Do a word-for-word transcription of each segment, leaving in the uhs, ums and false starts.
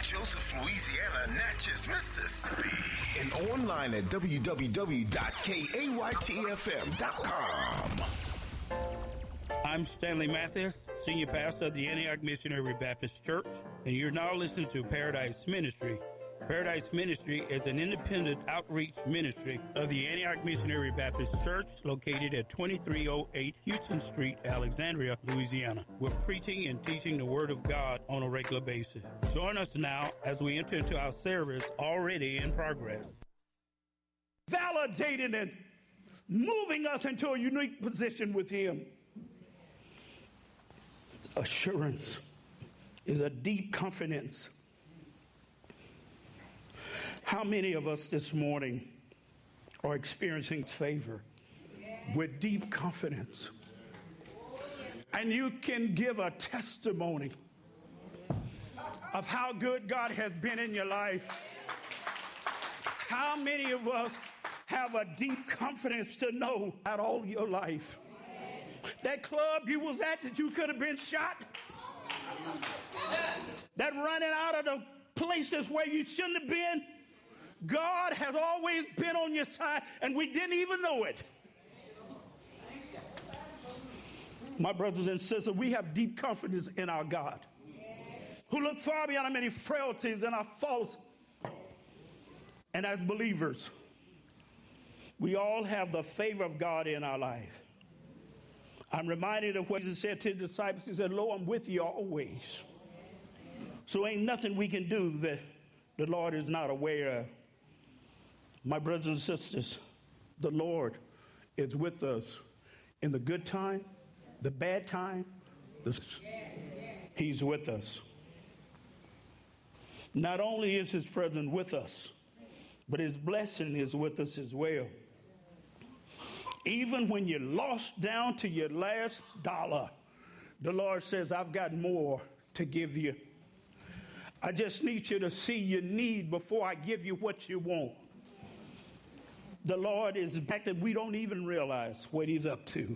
Joseph, Louisiana, Natchez, Mississippi. And online at w w w dot k a y t f m dot com. I'm Stanley Mathis, Senior Pastor of the Antioch Missionary Baptist Church, and you're now listening to Paradise Ministry. Paradise Ministry is an independent outreach ministry of the Antioch Missionary Baptist Church located at twenty-three oh eight Houston Street, Alexandria, Louisiana. We're preaching and teaching the Word of God on a regular basis. Join us now as we enter into our service already in progress. Validating and moving us into a unique position with Him. Assurance is a deep confidence. How many of us this morning are experiencing favor with deep confidence? And you can give a testimony of how good God has been in your life. How many of us have a deep confidence to know at all your life? That club you was at that you could have been shot. That running out of the places where you shouldn't have been. God has always been on your side, and we didn't even know it. My brothers and sisters, we have deep confidence in our God, who look far beyond our many frailties and our faults. And as believers, we all have the favor of God in our life. I'm reminded of what Jesus said to his disciples. He said, "Lo, I'm with you always." So ain't nothing we can do that the Lord is not aware of. My brothers and sisters, the Lord is with us in the good time, the bad time. The... He's with us. Not only is His presence with us, but His blessing is with us as well. Even when you're lost down to your last dollar, the Lord says, "I've got more to give you. I just need you to see your need before I give you what you want." The Lord is back that we don't even realize what He's up to.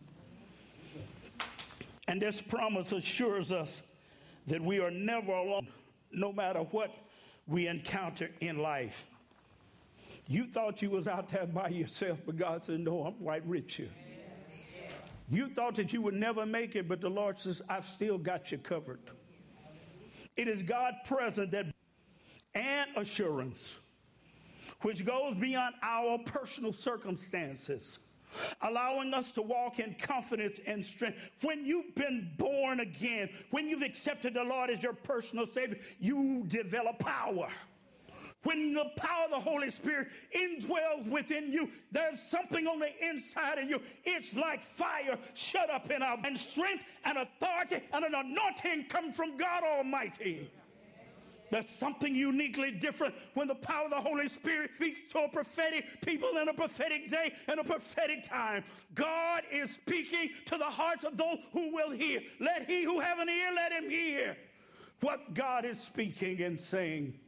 And this promise assures us that we are never alone, no matter what we encounter in life. You thought you was out there by yourself, but God said, "No, I'm right with you." You thought that you would never make it, but the Lord says, "I've still got you covered." It is God present that and assurance, which goes beyond our personal circumstances, allowing us to walk in confidence and strength. When you've been born again, when you've accepted the Lord as your personal Savior, you develop power. When the power of the Holy Spirit indwells within you, there's something on the inside of you. It's like fire shut up in our, and strength and authority and an anointing come from God Almighty. There's something uniquely different when the power of the Holy Spirit speaks to a prophetic people in a prophetic day and a prophetic time. God is speaking to the hearts of those who will hear. Let he who have an ear, let him hear what God is speaking and saying.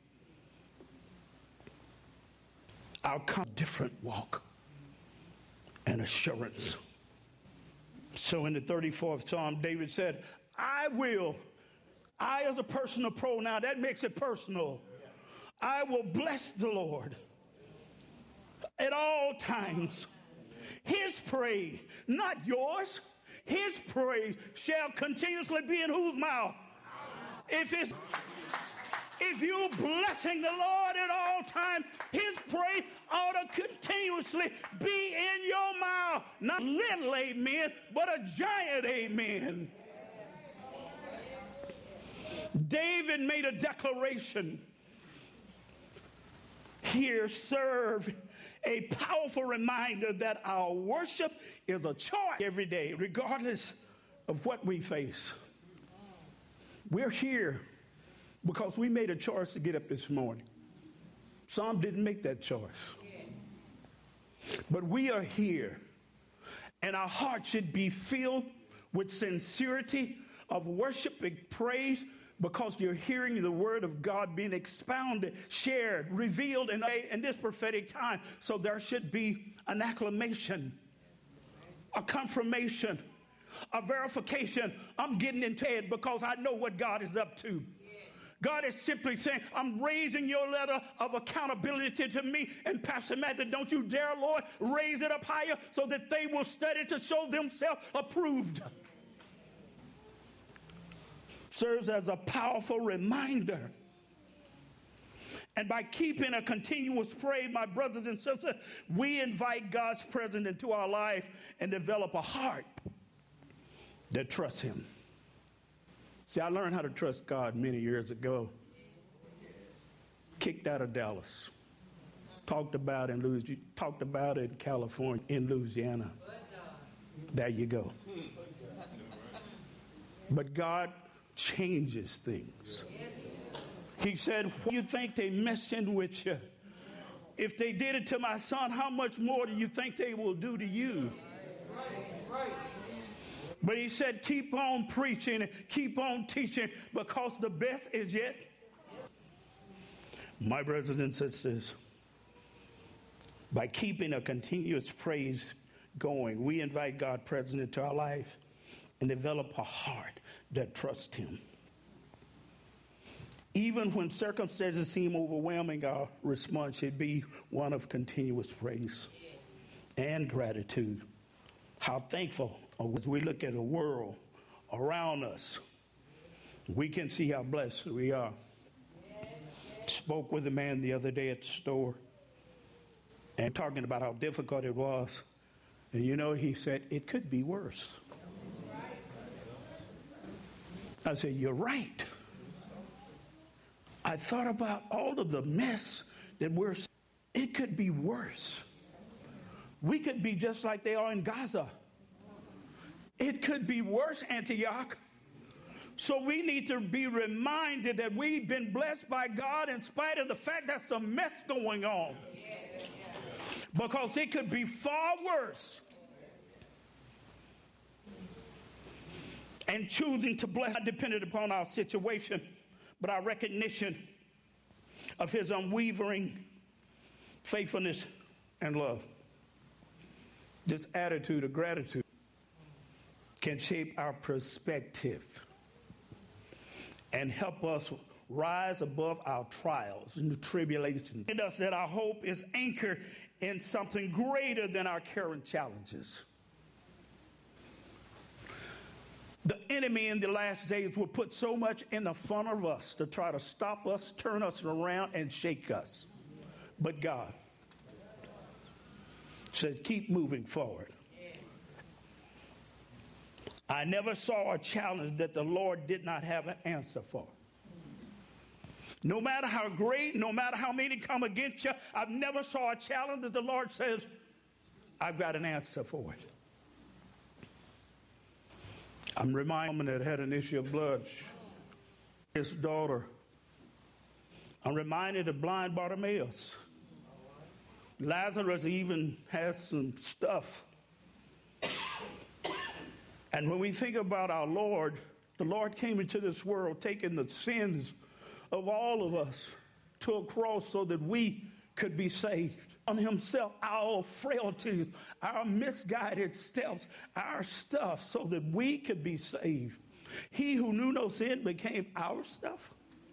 Our different walk and assurance. So in the thirty-fourth Psalm, David said, I will, I as a personal pronoun, that makes it personal. I will bless the Lord at all times. His praise, not yours, His praise shall continuously be in whose mouth? If it's If you're blessing the Lord at all times, His praise ought to continuously be in your mouth. Not little amen, but a giant amen. David made a declaration. Here serve a powerful reminder that our worship is a choice every day, regardless of what we face. We're here because we made a choice to get up this morning. Some didn't make that choice. But we are here, and our heart should be filled with sincerity of worship and praise, because you're hearing the word of God being expounded, shared, revealed in, in this prophetic time. So there should be an acclamation, a confirmation, a verification. I'm getting into it because I know what God is up to. God is simply saying, I'm raising your letter of accountability to me. And Pastor Matthew, don't you dare, Lord, raise it up higher so that they will study to show themselves approved. Serves as a powerful reminder. And by keeping a continuous praise, my brothers and sisters, we invite God's presence into our life and develop a heart that trusts him. See, I learned how to trust God many years ago. Kicked out of Dallas. Talked about in Louisiana, talked about it in California, in Louisiana. There you go. But God changes things. He said, what do you think they messing with you? If they did it to my son, how much more do you think they will do to you? But he said, keep on preaching and keep on teaching because the best is yet. My brothers and sisters, by keeping a continuous praise going, we invite God present into our life and develop a heart that trusts him. Even when circumstances seem overwhelming, our response should be one of continuous praise and gratitude. How thankful as we look at the world around us, we can see how blessed we are. Spoke with a man the other day at the store and talking about how difficult it was. And you know, he said, it could be worse. I said, you're right. I thought about all of the mess that we're, it could be worse. We could be just like they are in Gaza. It could be worse, Antioch. So we need to be reminded that we've been blessed by God in spite of the fact there's some mess going on. Because it could be far worse. And choosing to bless not dependent upon our situation, but our recognition of his unwavering faithfulness and love. This attitude of gratitude can shape our perspective and help us rise above our trials and tribulations. It does that our hope is anchored in something greater than our current challenges. The enemy in the last days will put so much in the front of us to try to stop us, turn us around, and shake us. But God said, keep moving forward. I never saw a challenge that the Lord did not have an answer for. No matter how great, no matter how many come against you, I've never saw a challenge that the Lord says, I've got an answer for it. I'm reminded of a woman that had an issue of blood. His daughter. I'm reminded of blind Bartimaeus. Lazarus even had some stuff. And when we think about our Lord, the Lord came into this world taking the sins of all of us to a cross so that we could be saved. On himself, our frailties, our misguided steps, our stuff, so that we could be saved. He who knew no sin became our stuff.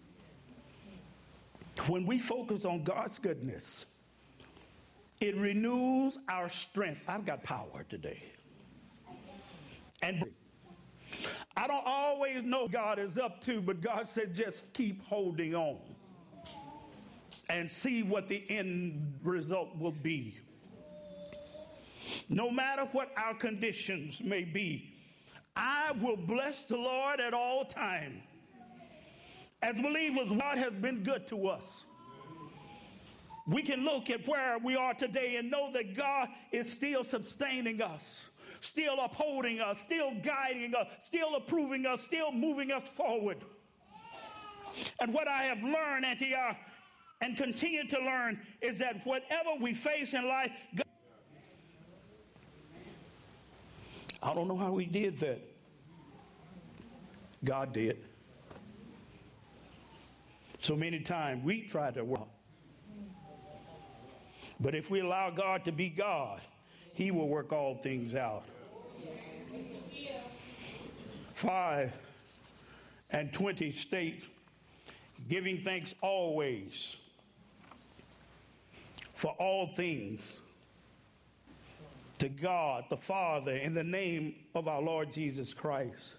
When we focus on God's goodness, it renews our strength. I've got power today. And I don't always know what God is up to, but God said just keep holding on and see what the end result will be. No matter what our conditions may be, I will bless the Lord at all times. As believers, God has been good to us. We can look at where we are today and know that God is still sustaining us, still upholding us, still guiding us, still approving us, still moving us forward. And what I have learned, Antioch, and continue to learn, is that whatever we face in life, God, I don't know how we did that. God did. So many times we try to work. But if we allow God to be God, he will work all things out. Five and twenty state, Giving thanks always for all things to God the Father in the name of our Lord Jesus Christ.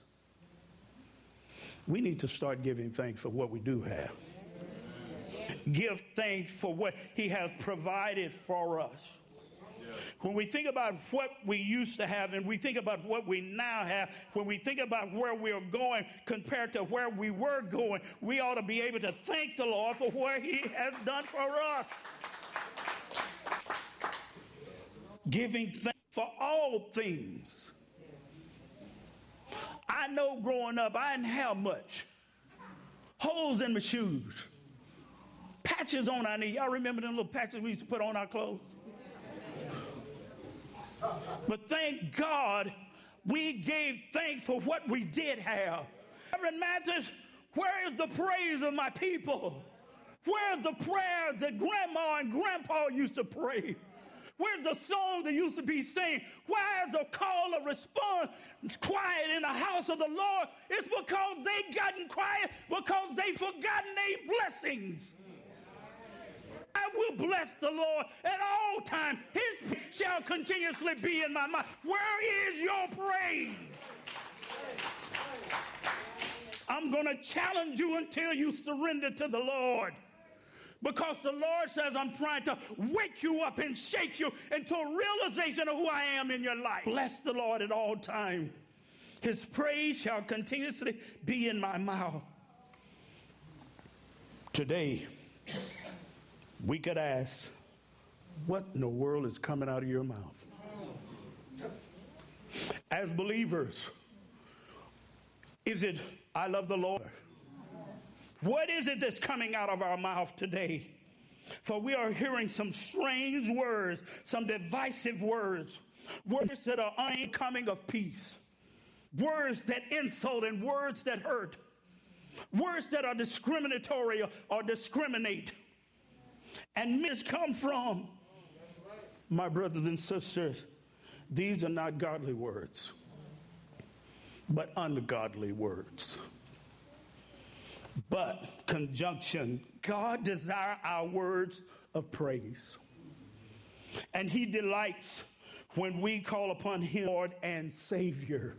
We need to start giving thanks for what we do have. Give thanks for what he has provided for us. When we think about what we used to have and we think about what we now have, when we think about where we're going compared to where we were going, we ought to be able to thank the Lord for what he has done for us. Giving thanks for all things. I know growing up, I didn't have much. Holes in my shoes. Patches on our knee. Y'all remember them little patches we used to put on our clothes? But thank God we gave thanks for what we did have. Reverend Mathis, where is the praise of my people? Where's the prayers that grandma and grandpa used to pray? Where's the song that used to be sing? Why is the call of response quiet in the house of the Lord? It's because they gotten quiet because they forgotten their blessings. I will bless the Lord at all times. His praise shall continuously be in my mouth. Where is your praise? I'm going to challenge you until you surrender to the Lord. Because the Lord says, I'm trying to wake you up and shake you into a realization of who I am in your life. Bless the Lord at all times. His praise shall continuously be in my mouth. Today, we could ask, what in the world is coming out of your mouth? As believers, is it, I love the Lord? What is it that's coming out of our mouth today? For we are hearing some strange words, some divisive words, words that are uncoming of peace, words that insult and words that hurt, words that are discriminatory or discriminate. And mis come from, my brothers and sisters, these are not godly words, but ungodly words. But conjunction, God desires our words of praise. And he delights when we call upon him, Lord and Savior.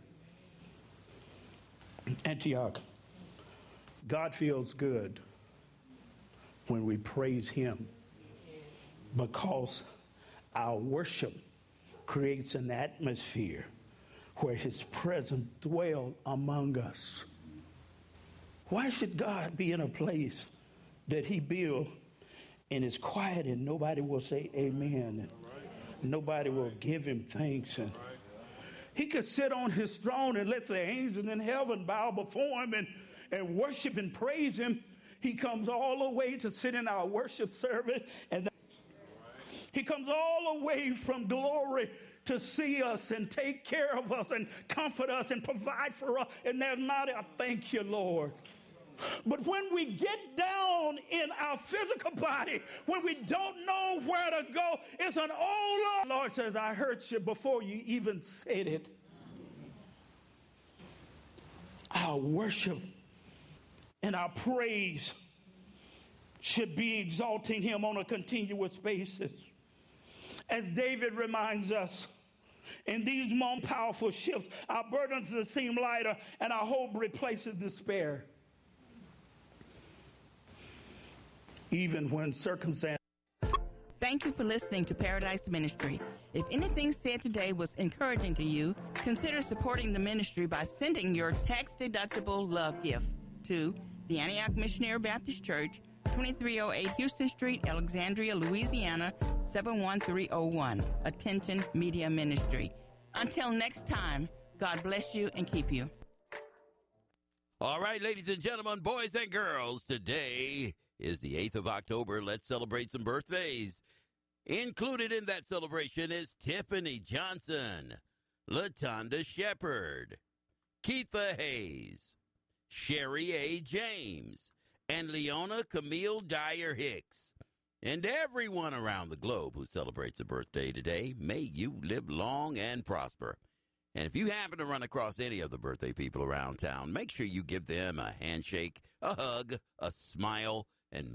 Antioch, God feels good when we praise him, because our worship creates an atmosphere where his presence dwells among us. Why should God be in a place that he built and is quiet and nobody will say amen and nobody will give him thanks? And he could sit on his throne and let the angels in heaven bow before him and, and worship and praise him. He comes all the way to sit in our worship service, and he comes all the way from glory to see us and take care of us and comfort us and provide for us. And there's not a thank you, Lord. But when we get down in our physical body, when we don't know where to go, it's an oh Lord. The Lord says, I hurt you before you even said it. Our worship and our praise should be exalting him on a continuous basis. As David reminds us, in these more powerful shifts, our burdens seem lighter and our hope replaces despair. Even when circumstances. Thank you for listening to Paradise Ministry. If anything said today was encouraging to you, consider supporting the ministry by sending your tax-deductible love gift to the Antioch Missionary Baptist Church, twenty-three oh eight Houston Street, Alexandria, Louisiana, seven one three oh one. Attention Media Ministry. Until next time, God bless you and keep you. All right, ladies and gentlemen, boys and girls, today is the eighth of October. Let's celebrate some birthdays. Included in that celebration is Tiffany Johnson, LaTonda Shepard, Keitha Hayes, Sherry A. James, and Leona Camille Dyer Hicks. And everyone around the globe who celebrates a birthday today, may you live long and prosper. And if you happen to run across any of the birthday people around town, make sure you give them a handshake, a hug, a smile,